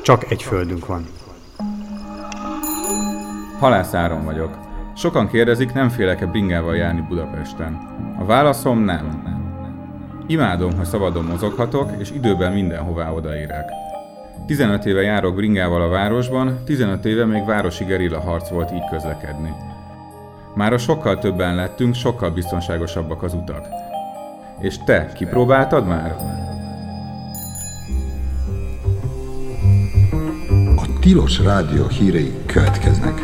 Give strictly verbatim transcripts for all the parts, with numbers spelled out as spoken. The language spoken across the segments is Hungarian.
Csak egy földünk van. Halász Áron vagyok. Sokan kérdezik, nem félek-e bringával járni Budapesten. A válaszom nem. Imádom, hogy szabadon mozoghatok, és időben mindenhová odaérek. tizenöt éve járok bringával a városban, tizenöt éve még városi gerilla harc volt így közlekedni. Mára sokkal többen lettünk, sokkal biztonságosabbak az utak. És te, kipróbáltad már? A Tilos Rádió hírei következnek.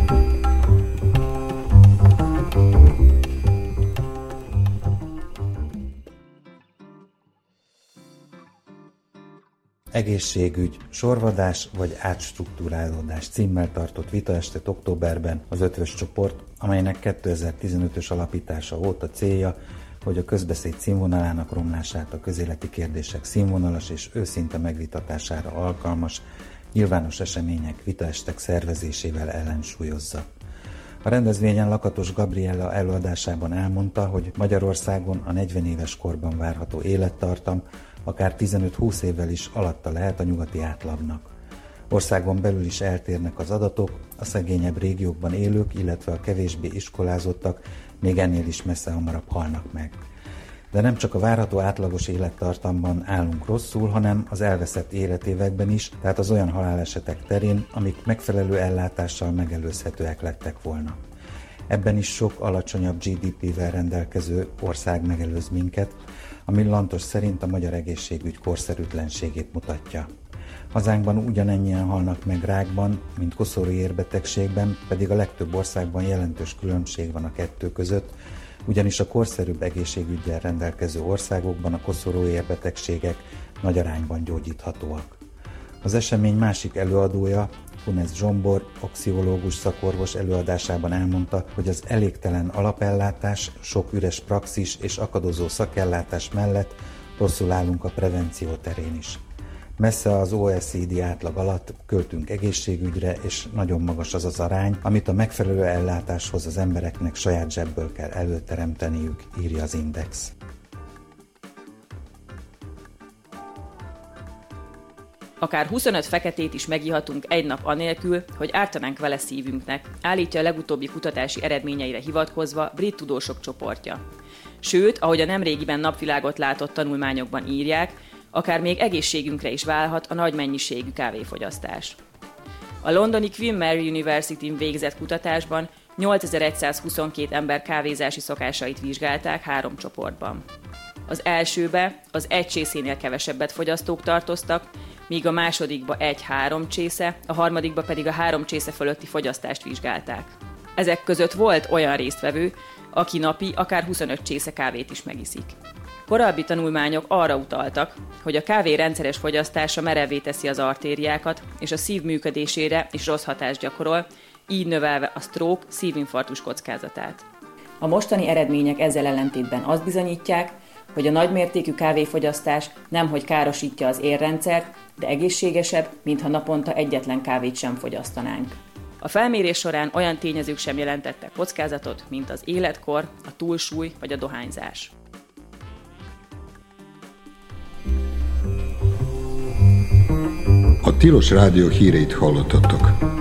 Egészségügy, sorvadás vagy átstruktúrálódás címmel tartott vitaestet októberben az Ötvös csoport, amelynek kétezer-tizenötös alapítása óta célja, hogy a közbeszéd színvonalának romlását, a közéleti kérdések színvonalas és őszinte megvitatására alkalmas, nyilvános események, vitaestek szervezésével ellensúlyozza. A rendezvényen Lakatos Gabriella előadásában elmondta, hogy Magyarországon a negyven éves korban várható élettartam akár tizenöt-húsz évvel is alatta lehet a nyugati átlagnak. Országon belül is eltérnek az adatok, a szegényebb régiókban élők, illetve a kevésbé iskolázottak még ennél is messze hamarabb halnak meg. De nem csak a várható átlagos élettartamban állunk rosszul, hanem az elveszett életévekben is, tehát az olyan halálesetek terén, amik megfelelő ellátással megelőzhetőek lettek volna. Ebben is sok alacsonyabb gé dé pével rendelkező ország megelőz minket, ami Lantos szerint a magyar egészségügy korszerűtlenségét mutatja. Hazánkban ugyanennyien halnak meg rákban, mint koszorúi érbetegségben, pedig a legtöbb országban jelentős különbség van a kettő között, ugyanis a korszerűbb egészségüggyel rendelkező országokban a koszorúi érbetegségek nagy arányban gyógyíthatóak. Az esemény másik előadója, Kunesz Zsombor, oxiológus szakorvos előadásában elmondta, hogy az elégtelen alapellátás, sok üres praxis és akadozó szakellátás mellett rosszul állunk a prevenció terén is. Messze az o e cé dé átlag alatt költünk egészségügyre, és nagyon magas az az arány, amit a megfelelő ellátáshoz az embereknek saját zsebből kell előteremteniük, írja az Index. Akár huszonöt feketét is megihatunk egy nap anélkül, hogy ártanánk vele szívünknek, állítja a legutóbbi kutatási eredményeire hivatkozva brit tudósok csoportja. Sőt, ahogy a nemrégiben napvilágot látott tanulmányokban írják, akár még egészségünkre is válhat a nagy mennyiségű kávéfogyasztás. A londoni Queen Mary University-n végzett kutatásban nyolcezer-százhuszonkettő ember kávézási szokásait vizsgálták három csoportban. Az elsőbe az egy csészénél kevesebbet fogyasztók tartoztak, míg a másodikba egy-három csésze, a harmadikba pedig a három csésze fölötti fogyasztást vizsgálták. Ezek között volt olyan résztvevő, aki napi akár huszonöt csésze kávét is megiszik. Korábbi tanulmányok arra utaltak, hogy a kávé rendszeres fogyasztása merevvé teszi az artériákat, és a szív működésére is rossz hatást gyakorol, így növelve a stroke, szívinfarktus kockázatát. A mostani eredmények ezzel ellentétben azt bizonyítják, hogy a nagymértékű kávéfogyasztás nemhogy károsítja az érrendszert, de egészségesebb, mintha naponta egyetlen kávét sem fogyasztanánk. A felmérés során olyan tényezők sem jelentettek kockázatot, mint az életkor, a túlsúly vagy a dohányzás. A Tilos Rádió híreit hallottatok.